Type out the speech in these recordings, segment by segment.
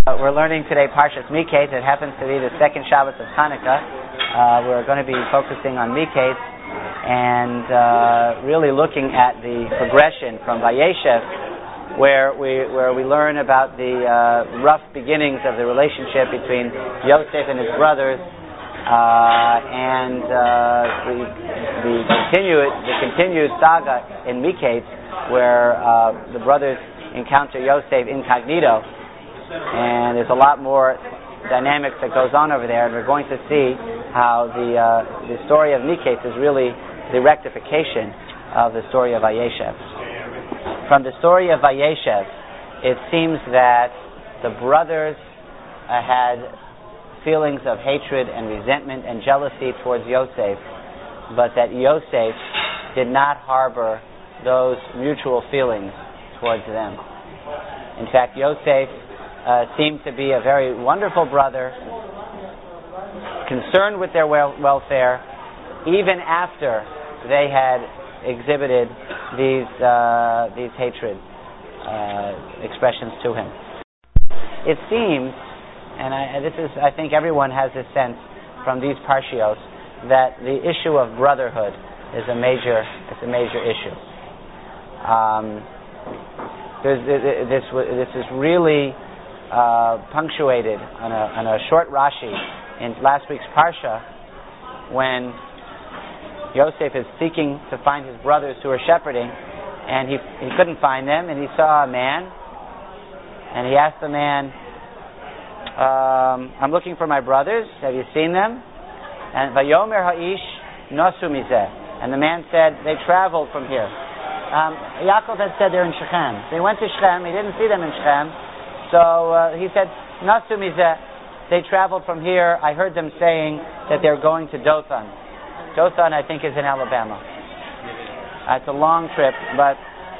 We're learning today Parshas Miketz. It happens to be the second Shabbos of Hanukkah. We're going to be focusing on Miketz and really looking at the progression from Vayeshev, where we learn about the rough beginnings of the relationship between Yosef and his brothers, and the continued saga in Miketz, where the brothers encounter Yosef incognito. And there's a lot more dynamics that goes on over there, and we're going to see how the story of Miketz is really the rectification of the story of Vayeshev. From the story of Vayeshev, it seems that the brothers had feelings of hatred and resentment and jealousy towards Yosef, but that Yosef did not harbor those mutual feelings towards them. In fact, Yosef seemed to be a very wonderful brother, concerned with their welfare, even after they had exhibited these hatred expressions to him. It seems, and I think everyone has this sense from these parshios, that the issue of brotherhood is a major issue. This is really punctuated on a short Rashi in last week's Parsha, when Yosef is seeking to find his brothers who are shepherding, and he couldn't find them, and he saw a man, and he asked the man, I'm looking for my brothers, have you seen them? And Vayomer Ha'ish Nasu Mizeh, and the man said, they traveled from here. Yaakov had said they're in Shechem. They went to Shechem, he didn't see them in Shechem. So he said, Nasu Mizeh, they traveled from here. I heard them saying that they're going to Dothan. Dothan, I think, is in Alabama. It's a long trip, but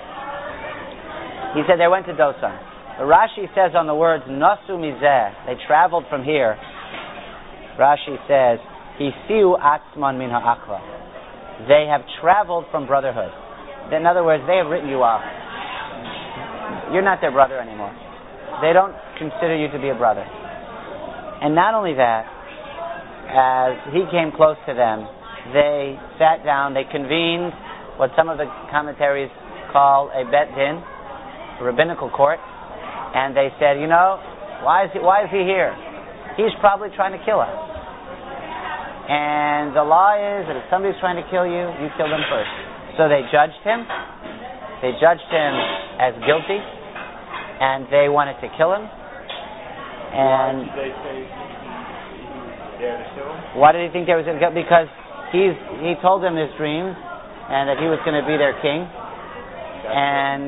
he said they went to Dothan. Rashi says on the words, Nasu Mizeh, they traveled from here. Rashi says, Hisiu Atzman Min Ha'akra. They have traveled from brotherhood. In other words, they have written you off. You're not their brother anymore. They don't consider you to be a brother. And not only that, as he came close to them, they sat down, they convened what some of the commentaries call a bet din, a rabbinical court, and they said, why is he here? He's probably trying to kill us. And the law is that if somebody's trying to kill you, you kill them first. So they judged him. They judged him as guilty, and they wanted to kill him. And why did they say he was there to kill him? Why did he think they was going to kill him? Because he told them his dreams, and that he was going to be their king. And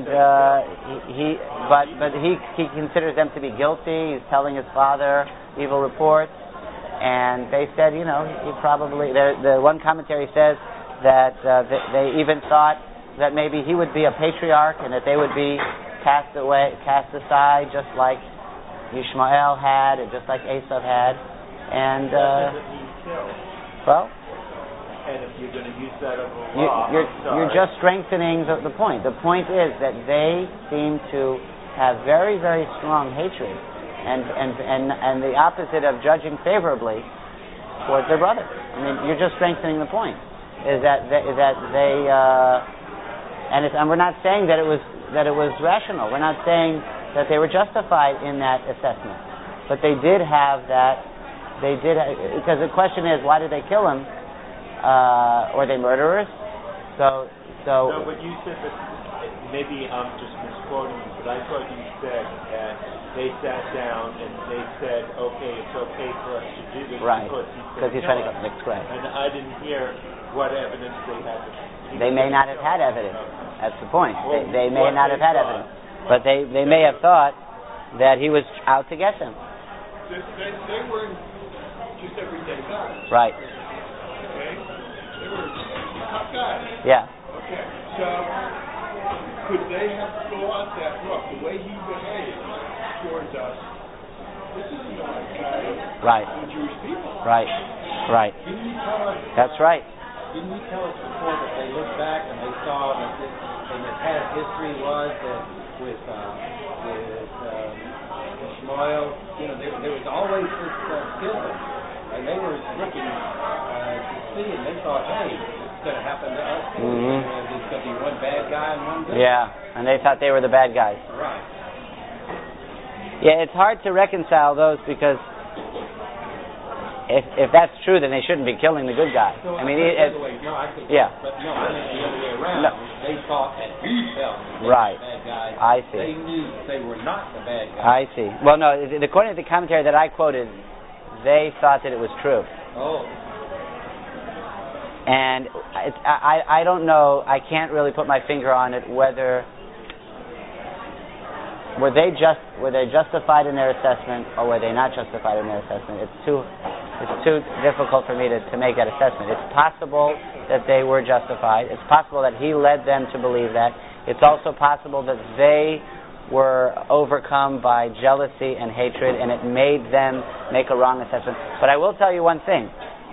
he considers them to be guilty. He's telling his father evil reports, and they said, he probably. The one commentary says that they even thought that maybe he would be a patriarch, and that they would be cast aside, just like Yishmael had, and just like Esav had, and and if you're going to use that as a law, you're just strengthening the point. The point is that they seem to have very, very strong hatred, and the opposite of judging favorably towards their brother. I mean, you're just strengthening the point. Is that they and we're not saying that it was rational. We're not saying that they were justified in that assessment, but they did have that. They did, because the question is, why did they kill him? Were they murderers? So. No, but you said that. Maybe I'm just misquoting you, but I thought you said that they sat down and they said, "Okay, it's okay for us to do this because he's trying to kill us." That's correct. And I didn't hear what evidence they had. They may not have had evidence. That's the point. They may not have had evidence, but they may have thought that he was out to get them. They weren't just everyday guys. Right. Okay. They were tough guys. Yeah. Okay. So could they have thought that, look, the way he behaved towards us, this isn't the right guy for the Jewish people. Right. Didn't you tell us? That's right. Didn't you tell us before that they looked back and they saw that in the past history was that with Ishmael, there was always this schism. And they were looking to see, and they thought, hey, it's going to happen to us too. There's going to be one bad guy and one good guy. Yeah, and they thought they were the bad guys. Right. Yeah, it's hard to reconcile those because if that's true, then they shouldn't be killing the good guy. So I mean, but no, I meant the other way around. No. They thought that he felt they right. were the bad guys. I see. They knew they were not the bad guys. I see. Well, no, according to the commentary that I quoted, they thought that it was true. Oh. And I don't know, I can't really put my finger on it whether were they justified in their assessment or were they not justified in their assessment. It's too difficult for me to make that assessment. It's possible that they were justified. It's possible that he led them to believe that. It's also possible that they were overcome by jealousy and hatred, and it made them make a wrong assessment. But I will tell you one thing.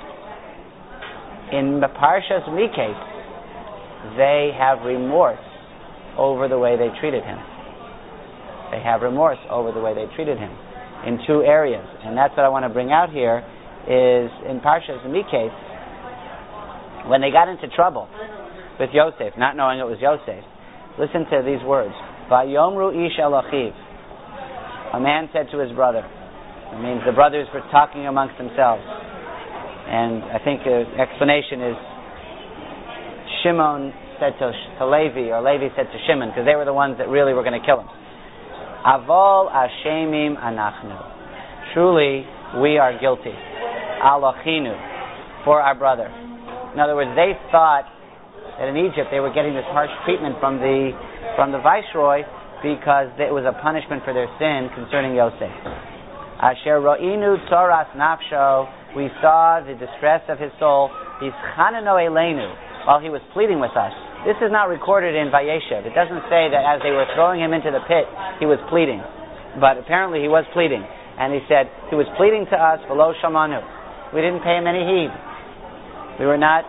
In the Parshas Miketz, they have remorse over the way they treated him. They have remorse over the way they treated him in two areas. And that's what I want to bring out here, is in Parshas Miketz, when they got into trouble with Yosef, not knowing it was Yosef, listen to these words. Vayomru ish el achiv. A man said to his brother. It means the brothers were talking amongst themselves. And I think the explanation is Shimon said to Levi, or Levi said to Shimon, because they were the ones that really were going to kill him. Avol ashemim anachnu. Truly, we are guilty. Al achinu, for our brother. In other words, they thought that in Egypt they were getting this harsh treatment from the viceroy because it was a punishment for their sin concerning Yosef. Asher ro'inu tzoras nafsho, we saw the distress of his soul, hischanano eleinu, while he was pleading with us. This is not recorded in Vayeshev. It doesn't say that as they were throwing him into the pit, he was pleading. But apparently he was pleading. And he said, he was pleading to us, v'lo shamanu. We didn't pay him any heed. We were not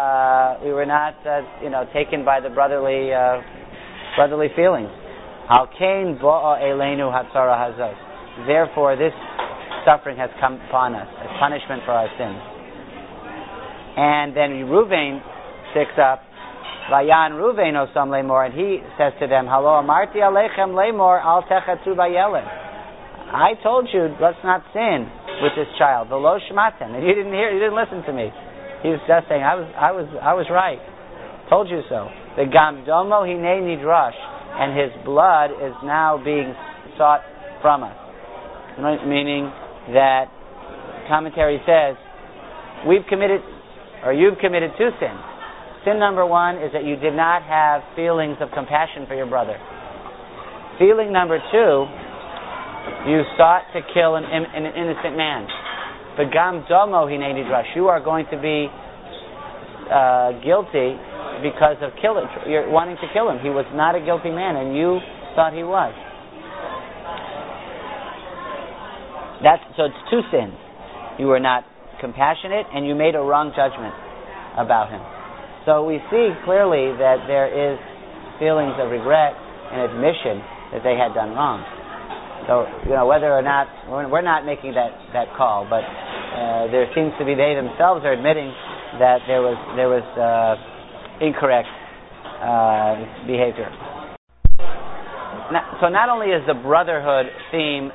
taken by the brotherly feelings. Al kain bo'a eleinu hatzara hazos. Therefore, this suffering has come upon us as punishment for our sins. And then Reuven picks up, Vayan Reuven osam lemor, and he says to them, Halo amarti alechem lemor al techatzu vayelem. I told you, let's not sin with this child. V'lo shmatem, and you didn't hear, you didn't listen to me. He was just saying, I was right. Told you so. The gamdomo hinei nidrash, and his blood is now being sought from us. Meaning that commentary says you've committed two sins. Sin number one is that you did not have feelings of compassion for your brother. Feeling number two, you sought to kill an innocent man. Begam domo hinei nidrash. You are going to be guilty because of you're wanting to kill him. He was not a guilty man, and you thought he was. So it's two sins. You were not compassionate, and you made a wrong judgment about him. So we see clearly that there is feelings of regret and admission that they had done wrong. So, whether or not, we're not making that call, but there seems to be, they themselves are admitting that there was incorrect behavior. So not only is the brotherhood theme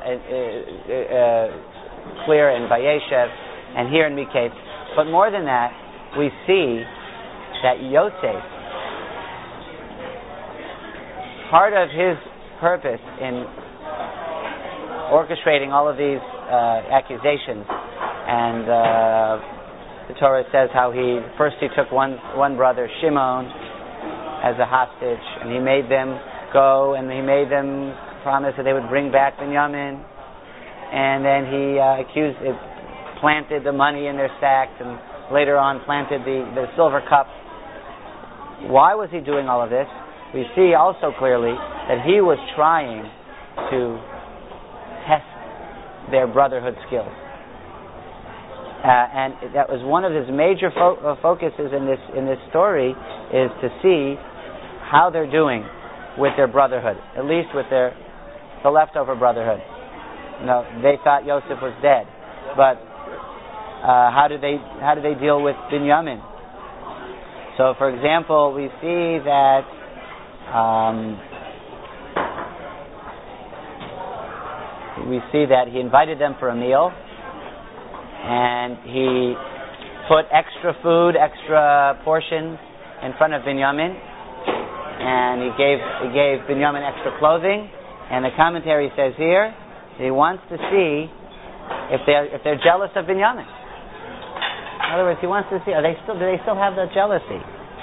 clear in Vayeshev and here in Miketz, but more than that, we see that Yosef, part of his purpose in orchestrating all of these accusations, and the Torah says how he took one brother, Shimon, as a hostage, and he made them go, and he made them promise that they would bring back Binyamin, and then he planted the money in their sacks, and later on planted the silver cup. Why was he doing all of this? We see also clearly that he was trying to test their brotherhood skills, and that was one of his major focuses in this story, is to see how they're doing with their brotherhood, at least with the leftover brotherhood. No, they thought Yosef was dead. But how do they deal with Binyamin? So, for example, we see that he invited them for a meal, and he put extra food, extra portions in front of Binyamin, and he gave Binyamin extra clothing. And the commentary says here he wants to see if they're jealous of Binyamin. In other words, he wants to see do they still have that jealousy?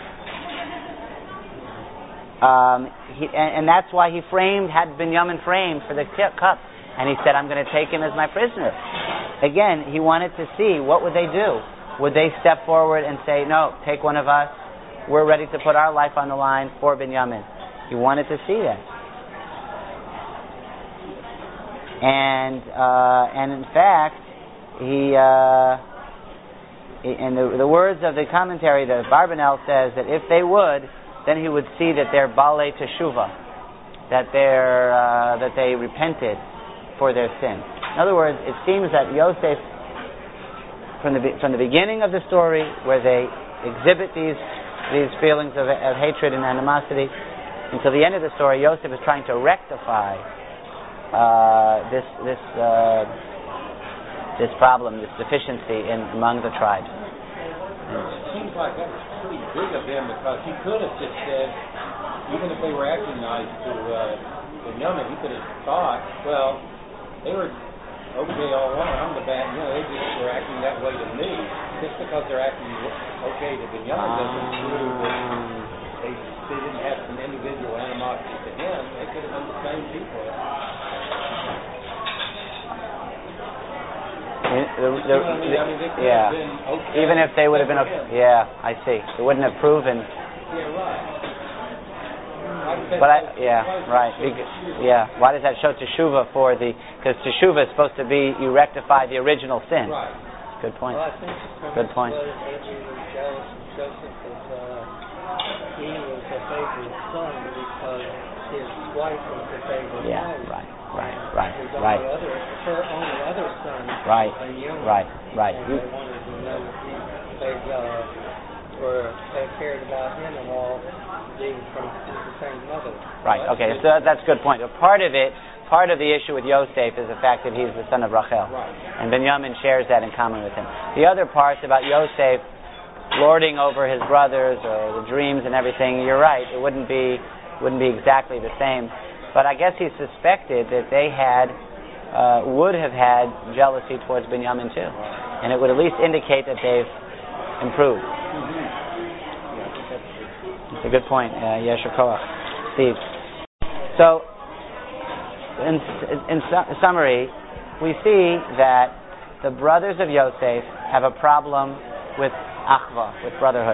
And that's why he had Binyamin framed for the cup, and he said, "I'm going to take him as my prisoner." Again, he wanted to see what would they do. Would they step forward and say, "No, take one of us. We're ready to put our life on the line for Binyamin"? He wanted to see that. And in fact, in the words of the commentary, the Barbanel says that if they would, then he would see that they're balei teshuvah, that they repented for their sin. In other words, it seems that Yosef, from the beginning of the story, where they exhibit these feelings of hatred and animosity, until the end of the story, Yosef is trying to rectify this problem, this deficiency among the tribes. It seems like that was pretty big of him, because he could have just said, even if they were acting nice to Binyamin, he could have thought, well, they were okay all along. I'm the bad. They just were acting that way to me. Just because they're acting okay to Binyamin doesn't prove that they didn't have some individual animosity to him. They could have been the same people. Even if they would have been okay. Yeah, I see. It wouldn't have proven. Yeah, right. But right. Why does that show teshuvah because teshuvah is supposed to be you rectify the original sin. Right. Good point. Well, I think good point. He was jealous of Joseph because he was a favorite son because his wife was the favorite wife. Right. Her only other son. Right. Right. And You, they wanted to know they cared about him and all, being from the same mother. Right. Okay. So that's a good point. Part of the issue with Yosef is the fact that he's the son of Rachel, and Binyamin shares that in common with him. The other parts about Yosef lording over his brothers or the dreams and everything, you're right. It wouldn't be exactly the same. But I guess he suspected that they would have had jealousy towards Binyamin too, and it would at least indicate that they've improved. It's a good point, Yesher Koach, Steve. So, in summary, we see that the brothers of Yosef have a problem with achva, with brotherhood.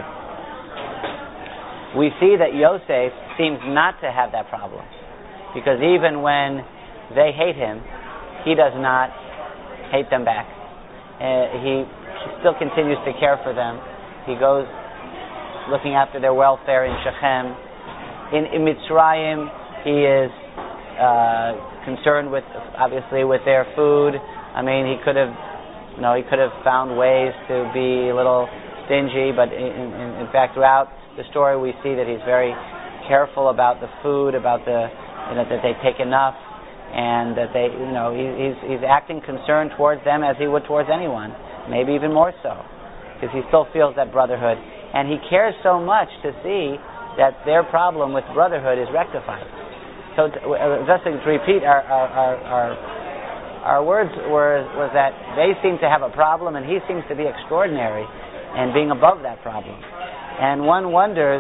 We see that Yosef seems not to have that problem, because even when they hate him, he does not hate them back. He still continues to care for them. He goes looking after their welfare in Shechem. In Mitzrayim, he is concerned with their food. I mean, he could have found ways to be a little stingy, but in fact, throughout the story, we see that he's very careful about the food, about that they take enough, and that he's acting concerned towards them as he would towards anyone, maybe even more so, because he still feels that brotherhood, and he cares so much to see that their problem with brotherhood is rectified. So just to repeat, our words was that they seem to have a problem, and he seems to be extraordinary and being above that problem. And one wonders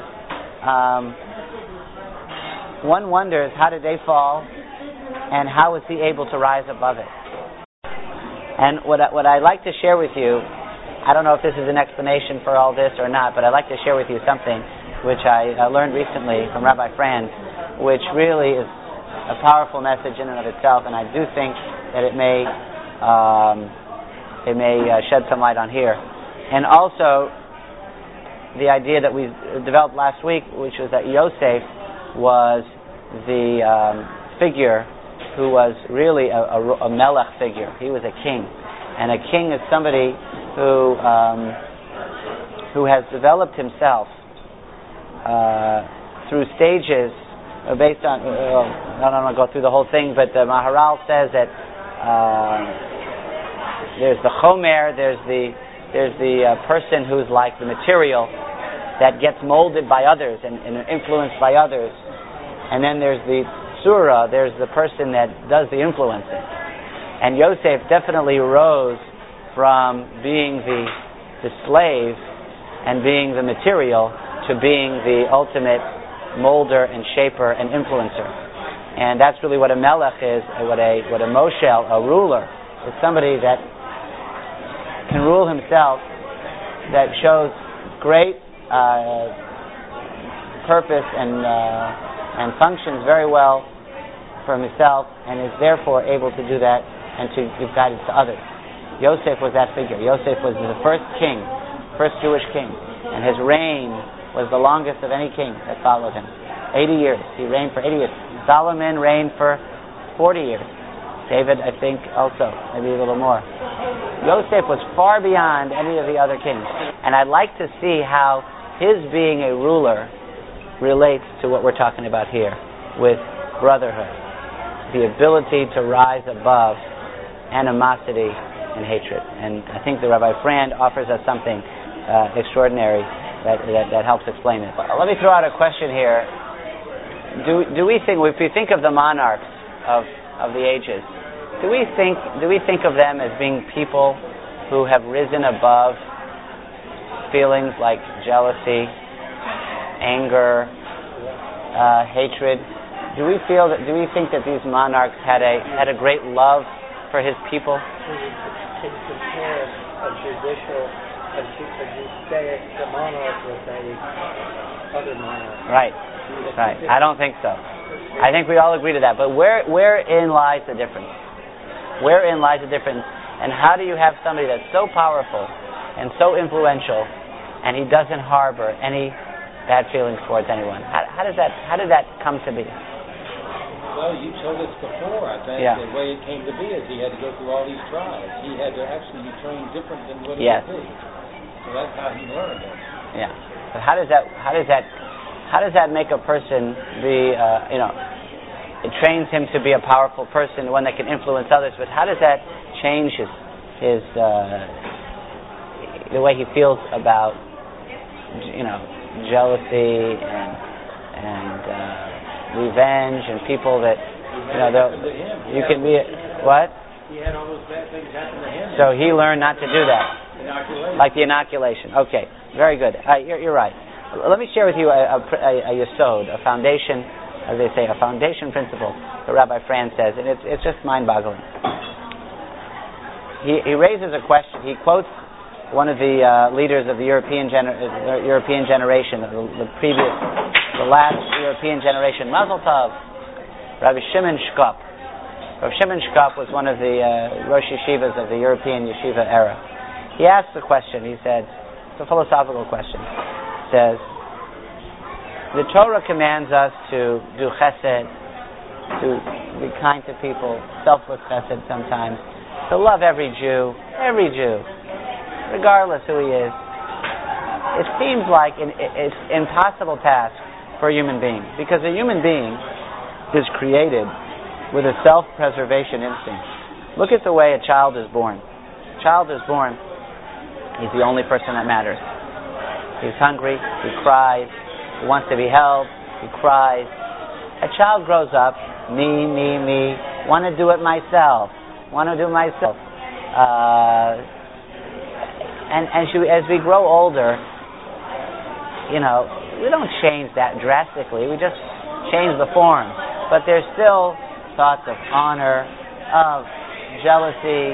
how did they fall, and how was he able to rise above it? And what I'd like to share with you, I don't know if this is an explanation for all this or not, but I'd like to share with you something which I learned recently from Rabbi Frand, which really is a powerful message in and of itself, and I do think that it may shed some light on here. And also, the idea that we developed last week, which was that Yosef was the figure who was really a melech figure. He was a king. And a king is somebody who has developed himself through stages based on, I don't want to go through the whole thing, but the Maharal says that there's the chomer, there's the person who's like the material that gets molded by others and influenced by others. And then there's the surah, there's the person that does the influencing. And Yosef definitely rose from being the slave and being the material to being the ultimate molder and shaper and influencer. And that's really what a melech is, what a moshel, a ruler, is somebody that can rule himself, that shows great purpose and functions very well for himself, and is therefore able to do that and to give guidance to others. Yosef was that figure. Yosef was the first king, first Jewish king, and his reign was the longest of any king that followed him. 80 years. He reigned for 80 years. Solomon reigned for 40 years. David, I think, also, maybe a little more. Yosef was far beyond any of the other kings. And I'd like to see how his being a ruler relates to what we're talking about here with brotherhood. The ability to rise above animosity and hatred. And I think the Rabbi Frand offers us something extraordinary that helps explain it. Let me throw out a question here. Do we think, if we think of the monarchs of the ages, do we think of them as being people who have risen above feelings like jealousy, anger, hatred? Do we think that these monarchs had a great love for his people? Can compare a Judaic monarch with other monarch. Right. I don't think so. I think we all agree to that. But wherein lies the difference? Wherein lies the difference? And how do you have somebody that's so powerful and so influential, and he doesn't harbor any bad feelings towards anyone? How did that come to be? Well, you told us before, I think, the way it came to be is he had to go through all these trials. He had to actually be trained different than what he would be. So that's how he learned it. Yeah. But how does that make a person be, it trains him to be a powerful person, one that can influence others, but how does that change his the way he feels about, jealousy and revenge and people that, you can be, what? He had all those bad things happen to him. So he learned not to do that. Like the inoculation. Okay, very good. You're right. Let me share with you a yesod, a foundation, as they say, a foundation principle that Rabbi Frand says, and it's just mind-boggling. He raises a question. He quotes one of the leaders of the European generation, the last European generation, Mazel Tov, Rabbi Shimon Shkop. Rabbi Shimon Shkop was one of the Rosh Yeshivas of the European Yeshiva era. He asked the question, he said, it's a philosophical question. He says, the Torah commands us to do chesed, to be kind to people, selfless chesed sometimes, to love every Jew, regardless who he is. It seems like it's an impossible task for a human being, because a human being is created with a self-preservation instinct. Look at the way a child is born. A child is born, he's the only person that matters. He's hungry, he cries, he wants to be held, he cries. A child grows up, me, want to do it myself. And as we grow older, we don't change that drastically. We just change the form. But there's still thoughts of honor, of jealousy.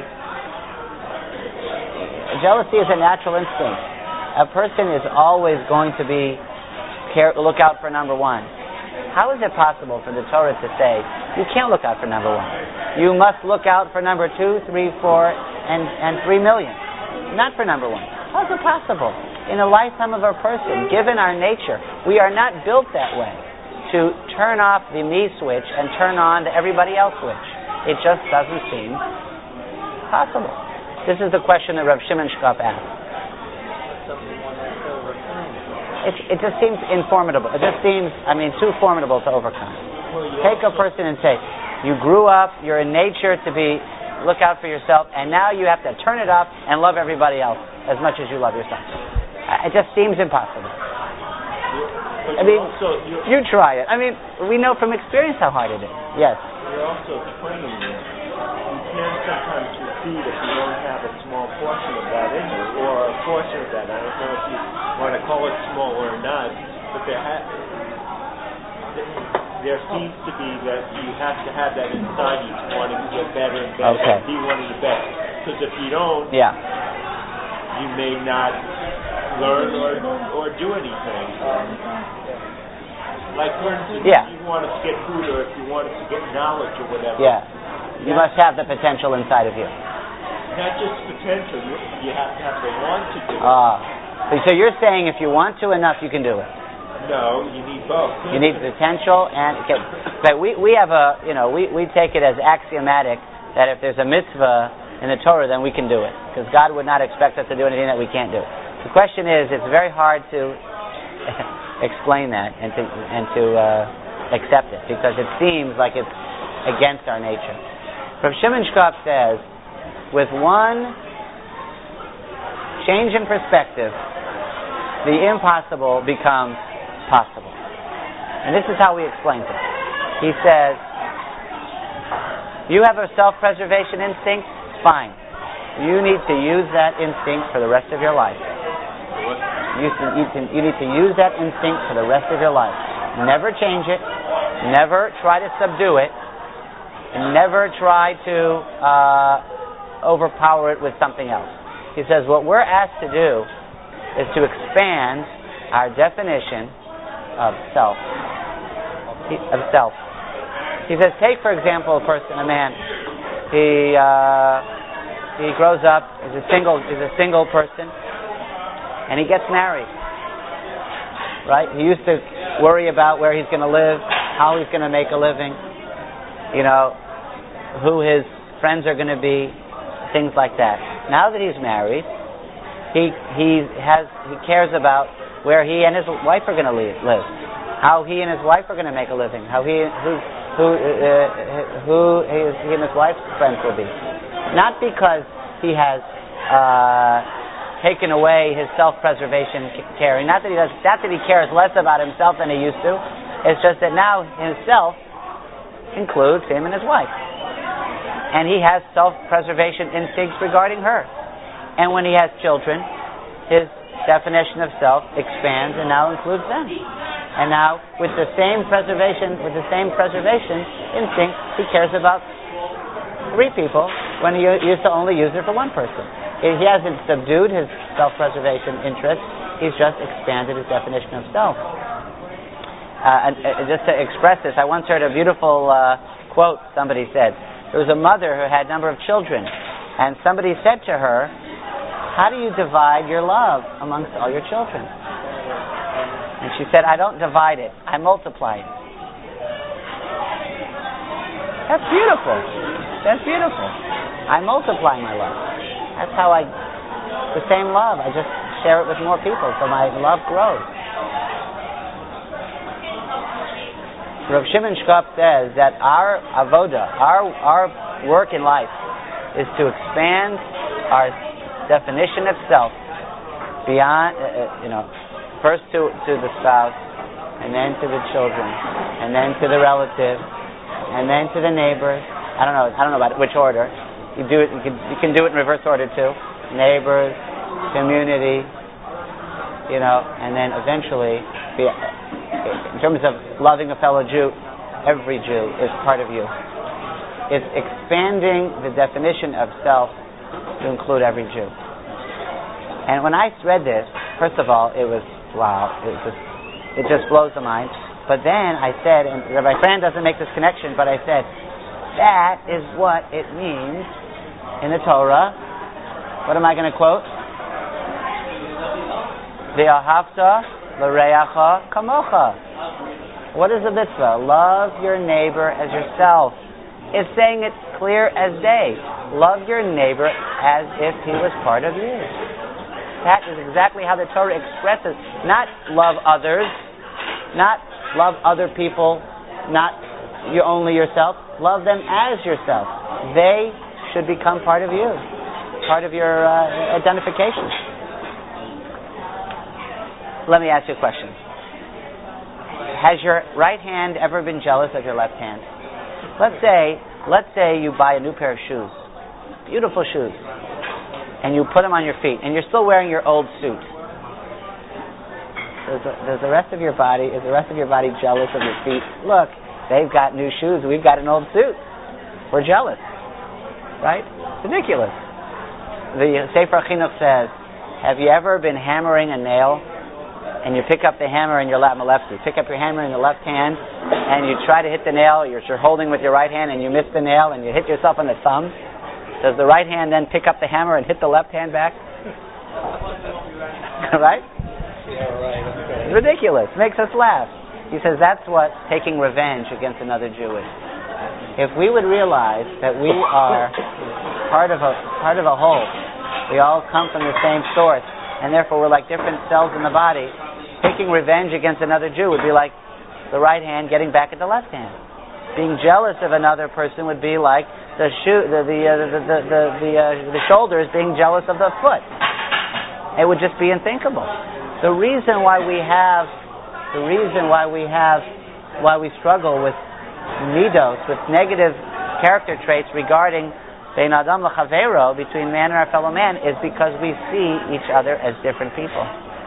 Jealousy is a natural instinct. A person is always going to look out for number one. How is it possible for the Torah to say, you can't look out for number one? You must look out for number 2, 3, 4, and 3 million. Not for number one. How is it possible? In the lifetime of a person, given our nature, we are not built that way, to turn off the me switch and turn on the everybody else switch. It just doesn't seem possible. This is the question that Rav Shimon Shkop asked. It just seems informidable. It just seems, too formidable to overcome. Take a person and say, you grew up, you're in nature to look out for yourself, and now you have to turn it up and love everybody else as much as you love yourself. It just seems impossible. You try it. We know from experience how hard it is. Yes. You're also training. You can sometimes succeed if you don't have a small portion of that in you, or a portion of that. I don't know if you want to call it small or not, but there seems to be that you have to have that inside you, wanting to get better and better, and be one of the best. Because if you don't, you may not learn or do anything. Like, for instance, if you want to get food, or if you want to get knowledge or whatever. You must have the potential inside of you. Not just potential, you have to have the want to do it. So you're saying if you want to enough, you can do it. No, you need both. You need the potential, but we have we take it as axiomatic that if there's a mitzvah in the Torah, then we can do it, because God would not expect us to do anything that we can't do. The question is, it's very hard to explain that and to accept it, because it seems like it's against our nature. Rav Shimon Shkop says, with one change in perspective, the impossible becomes possible. And this is how we explain it. He says, you have a self-preservation instinct? Fine. You need to use that instinct for the rest of your life. You need to use that instinct for the rest of your life. Never change it. Never try to subdue it. And never try to overpower it with something else. He says what we're asked to do is to expand our definition of self. He says, take for example a person, a man. He grows up, he's a single person, and he gets married. Right? He used to worry about where he's going to live, how he's going to make a living, who his friends are going to be, things like that. Now that he's married, he cares about where he and his wife are going to live, how he and his wife are going to make a living, who he and his wife's friends will be. Not because he has taken away his self-preservation caring. Not that he cares less about himself than he used to. It's just that now himself includes him and his wife. And he has self-preservation instincts regarding her. And when he has children, his definition of self expands and now includes them. And now, with the same preservation instinct, he cares about 3 people when he used to only use it for one person. He hasn't subdued his self-preservation interest. He's just expanded his definition of self. And just to express this, I once heard a beautiful quote somebody said. There was a mother who had a number of children, and somebody said to her, how do you divide your love amongst all your children? And she said, I don't divide it, I multiply it. That's beautiful. I multiply my love. That's how the same love, I just share it with more people, so my love grows. Rav Shimon Shkop says that our avoda, our work in life, is to expand our definition of self beyond, first to the spouse, and then to the children, and then to the relative, and then to the neighbors. I don't know about which order. You do it. You can do it in reverse order too. Neighbors, community, and then eventually, in terms of loving a fellow Jew, every Jew is part of you. It's expanding the definition of self to include every Jew. And when I read this, first of all, it was wow. It just blows the mind. But then I said, and Rabbi Fran doesn't make this connection, but I said, that is what it means in the Torah. What am I going to quote? V'ahavta l'reacha kamocha. What is the mitzvah? Love your neighbor as yourself. is saying it clear as day. Love your neighbor as if he was part of you. That is exactly how the Torah expresses. Not love others, not love other people, not only yourself. Love them as yourself. They should become part of you, part of your identification. Let me ask you a question. Has your right hand ever been jealous of your left hand? Let's say you buy a new pair of shoes, beautiful shoes, and you put them on your feet, and you're still wearing your old suit. Is the rest of your body jealous of your feet? Look, they've got new shoes, we've got an old suit. We're jealous, right? It's ridiculous. The Sefer Chinuch says, have you ever been hammering a nail, and you pick up the hammer in your left, I'm a lefty, pick up your hammer in the left hand, and you try to hit the nail, you're holding with your right hand, and you miss the nail, and you hit yourself on the thumb? Does the right hand then pick up the hammer and hit the left hand back? Right? Yeah, right. Okay. It's ridiculous. Makes us laugh. He says that's what taking revenge against another Jew is. If we would realize that we are part of a whole, we all come from the same source, and therefore we're like different cells in the body, taking revenge against another Jew would be like the right hand getting back at the left hand. Being jealous of another person would be like the shoulders being jealous of the foot. It would just be unthinkable. The reason why we struggle with midos, with negative character traits regarding bein adam l'chavero, between man and our fellow man, is because we see each other as different people.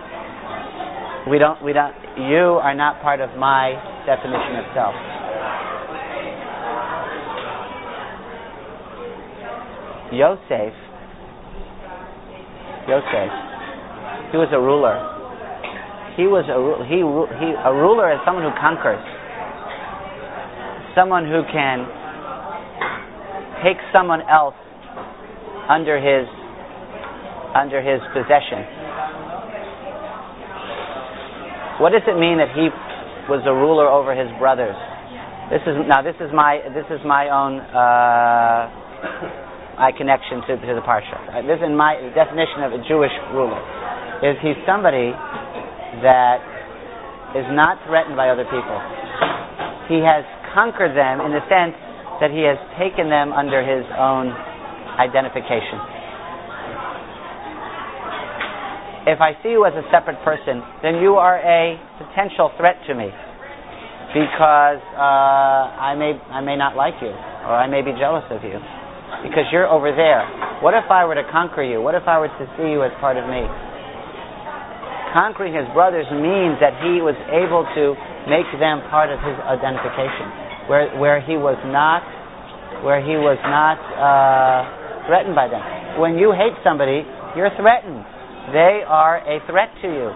You are not part of my definition of self. Yosef, he was a ruler. A ruler is someone who conquers, someone who can take someone else under his possession. What does it mean that he was a ruler over his brothers? This is my own connection to the parsha. This is my definition of a Jewish ruler. Is he's somebody that is not threatened by other people. He has conquered them in the sense that he has taken them under his own identification. If I see you as a separate person, then you are a potential threat to me, because I may not like you, or I may be jealous of you, because you're over there. What if I were to conquer you? What if I were to see you as part of me? Conquering his brothers means that he was able to make them part of his identification, where he was not threatened by them. When you hate somebody, you're threatened. They are a threat to you.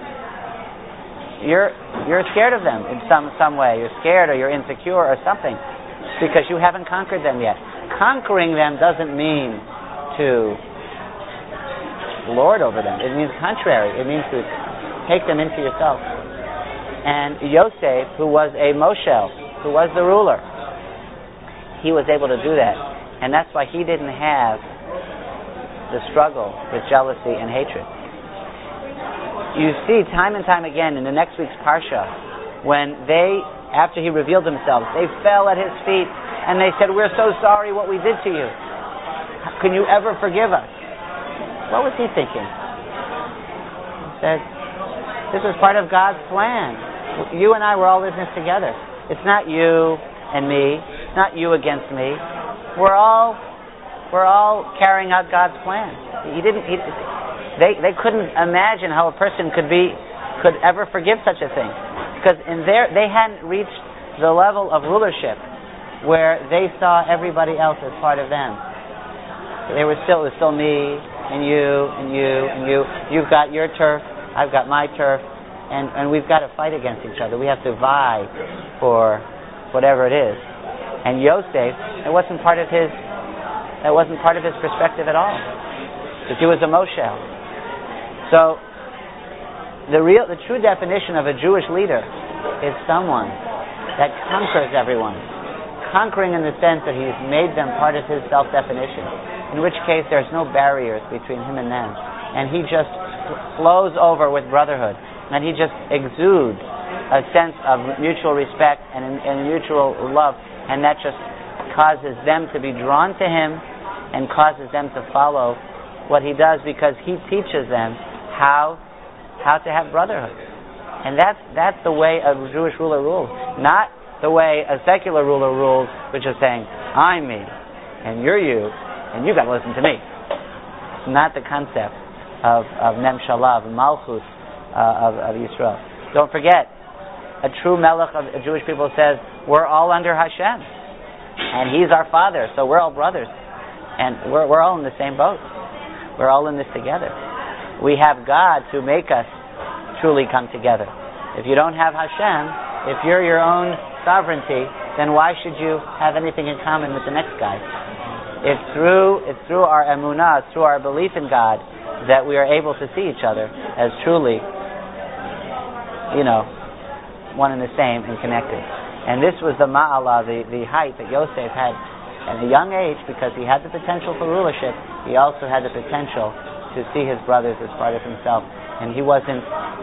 You're scared of them in some way. You're scared, or you're insecure or something, because you haven't conquered them yet. Conquering them doesn't mean to lord over them. It means contrary. It means to take them into yourself. And Yosef, who was a Moshel, who was the ruler, he was able to do that. And that's why he didn't have the struggle with jealousy and hatred. You see time and time again in the next week's Parsha, when after he revealed themselves, they fell at his feet and they said, "We're so sorry what we did to you. Can you ever forgive us?" What was he thinking? He said, this is part of God's plan. You and I were all in this together. It's not you and me. It's not you against me. We're all carrying out God's plan. They couldn't imagine how a person could ever forgive such a thing, because they hadn't reached the level of rulership where they saw everybody else as part of them. It was still me and you and you and you. You've got your turf, I've got my turf, and we've got to fight against each other. We have to vie for whatever it is. And Yosef, that wasn't part of his perspective at all, because he was a Moshel. So the true definition of a Jewish leader is someone that conquers everyone, conquering in the sense that he's made them part of his self-definition, in which case there's no barriers between him and them. And he just flows over with brotherhood. And he just exudes a sense of mutual respect and mutual love. And that just causes them to be drawn to him and causes them to follow what he does, because he teaches them how to have brotherhood. And that's the way a Jewish ruler rules. Not the way a secular ruler rules, which is saying, I'm me, and you're you, and you got to listen to me. It's not the concept of Memshalah, of Malchus, of Yisrael. Don't forget, a true melech of Jewish people says, we're all under Hashem, and He's our Father, so we're all brothers, and we're all in the same boat. We're all in this together. We have God to make us truly come together. If you don't have Hashem, if you're your own sovereignty, then why should you have anything in common with the next guy? It's through our emunah, it's through our belief in God, that we are able to see each other as truly, one and the same and connected. And this was the ma'ala, the height that Yosef had at a young age, because he had the potential for rulership. He also had the potential to see his brothers as part of himself, and he wasn't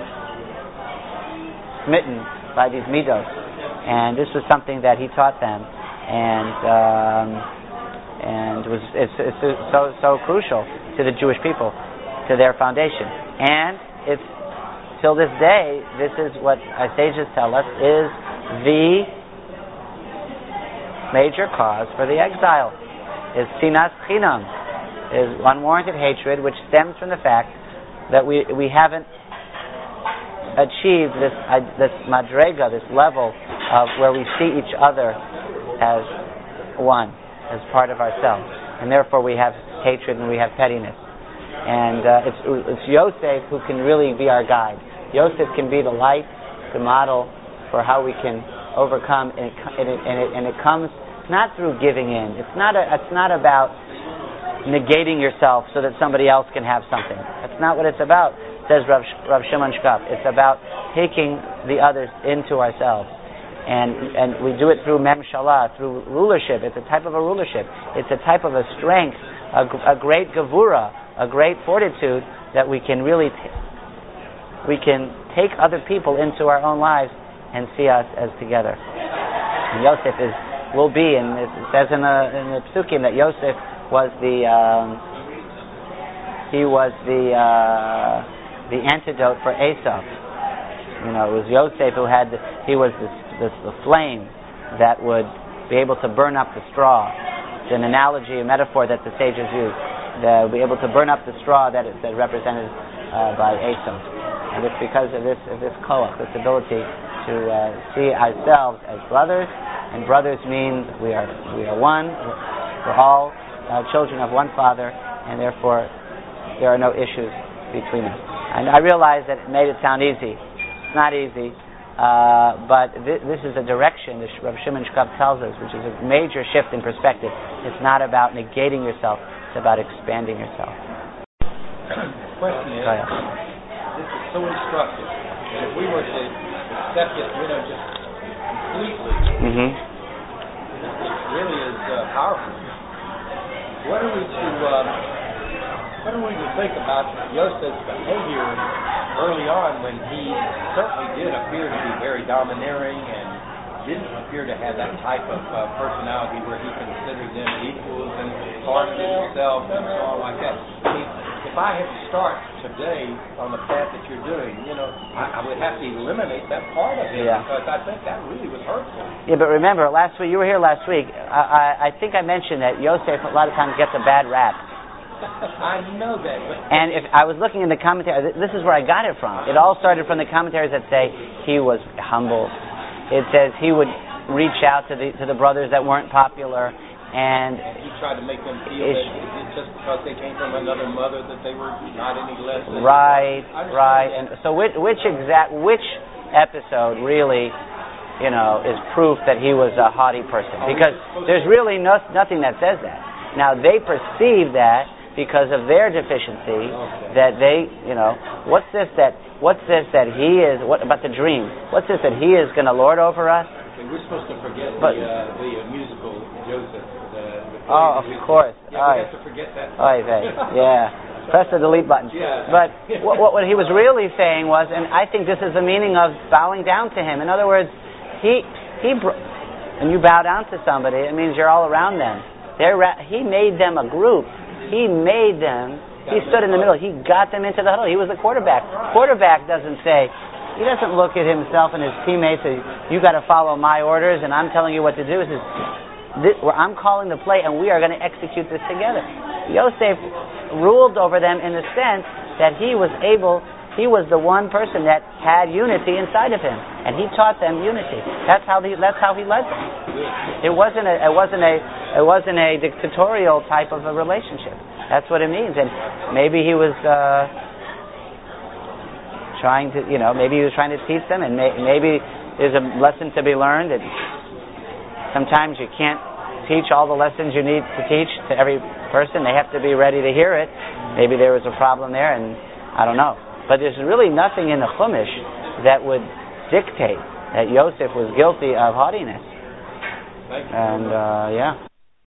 smitten by these midos. And this was something that he taught them, and it's so crucial to the Jewish people, to their foundation. And it's till this day, this is what our sages tell us is the major cause for the exile, is sinas chinam, is unwarranted hatred, which stems from the fact that we haven't achieved this madrega, this level of where we see each other as one, as part of ourselves, and therefore we have hatred and we have pettiness. And it's Yosef who can really be our guide. Yosef can be the light, the model for how we can overcome, and it comes not through giving in. It's not about negating yourself so that somebody else can have something. That's not what it's about, says Rav Shimon Shkop. It's about taking the others into ourselves. And we do it through memshalah, through rulership. It's a type of a rulership. It's a type of a strength, a great gevura, a great fortitude that we can really we can take other people into our own lives and see us as together. And Yosef will be, and it says in the Psukim that Yosef was the antidote for Esau. It was Yosef who he was the flame that would be able to burn up the straw. It's an analogy, a metaphor that the sages use. They'll be able to burn up the straw that represented by Esau. And it's because of this koach, this ability to see ourselves as brothers. And brothers means we are one. We're all children of one Father, and therefore there are no issues between us. And I realize that it made it sound easy. It's not easy, but this is a direction that Rav Shimon Shkop tells us, which is a major shift in perspective. It's not about negating yourself; it's about expanding yourself. The question is, this is so instructive, and if we were to accept it, just completely, it really is powerful. What are we to think about Yosef's behavior early on, when he certainly did appear to be very domineering and didn't appear to have that type of personality where he considered them equals and part of himself and so on like that? If I had to start today on the path that you're doing, I would have to eliminate that part of him, because I think that really was hurtful. Yeah, but remember, last week, you were here last week, I think I mentioned that Yosef a lot of times gets a bad rap. I know that. And if I was looking in the commentary, this is where I got it from. It all started from the commentaries that say he was humble. It says he would reach out to the brothers that weren't popular, and he tried to make them feel that just because they came from another mother that they were not any less than. Right. And so which episode really, is proof that he was a haughty person? Because there's really nothing that says that. Now they perceive that because of their deficiency, that they, what's this that he is? What about the dream? What's this that he is going to lord over us? We're supposed to forget the musical Joseph. Of course. Yeah, we have to forget that. Yeah. Press the delete button. Yeah. But what he was really saying was, and I think this is the meaning of bowing down to him. In other words, when you bow down to somebody, it means you're all around them. He made them a group. He made them. He stood in the middle. He got them into the huddle. He was the quarterback. Quarterback doesn't say. He doesn't look at himself and his teammates and you got to follow my orders and I'm telling you what to do. He says, I'm calling the play and we are going to execute this together. Yosef ruled over them in the sense that he was the one person that had unity inside of him, and he taught them unity. That's how he led them. It wasn't a dictatorial type of a relationship. That's what it means. And maybe he was trying to teach them, and maybe there's a lesson to be learned. And sometimes you can't teach all the lessons you need to teach to every person. They have to be ready to hear it. Maybe there was a problem there, and I don't know. But there's really nothing in the Chumash that would dictate that Yosef was guilty of haughtiness. And